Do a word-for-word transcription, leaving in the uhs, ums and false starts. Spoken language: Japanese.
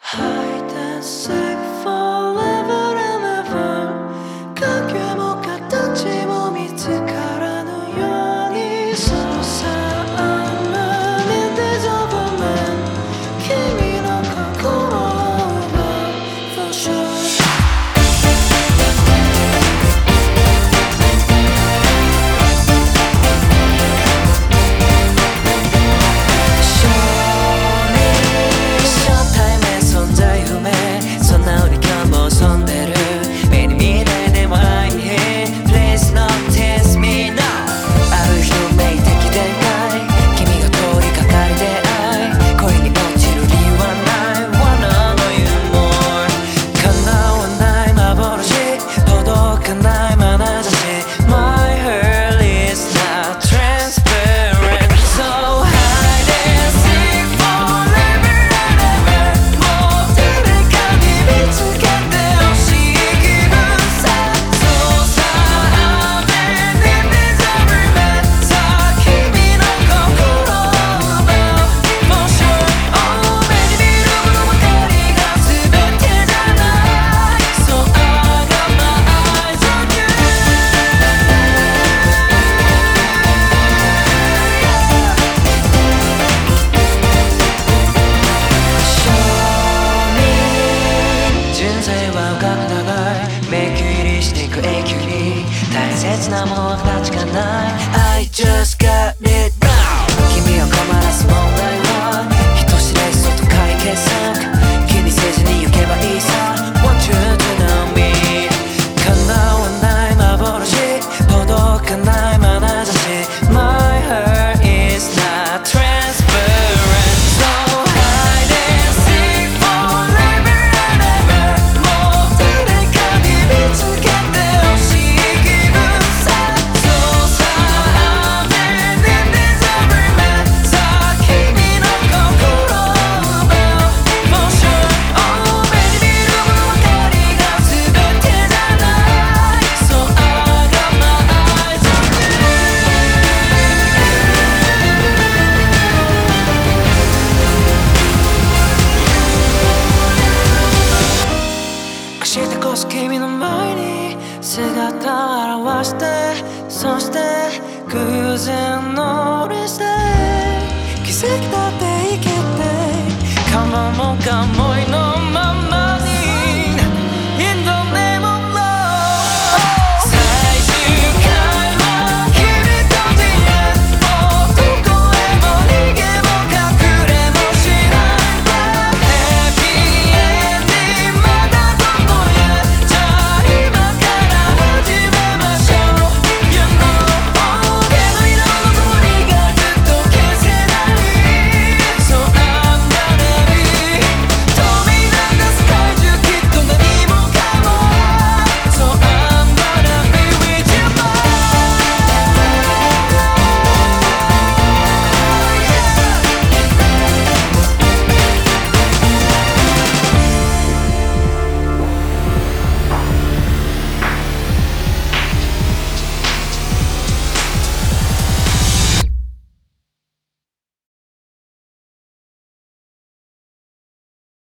Hide and seek forever and ever 影も形も見つからぬように So sad I'm running this over man 君の心は For sure大切なものは形がない I just got it now 君を困らす問題は人知れずと解決策気にせずに行けばいいさ Want you to know me 叶わない幻届かない眼差し My heart is not transparent So hide and seek forever and ever もう誰かに見つけてほしい明日こそ君の前に姿を現してそして偶然のリスで奇跡だって生きてかももかもいの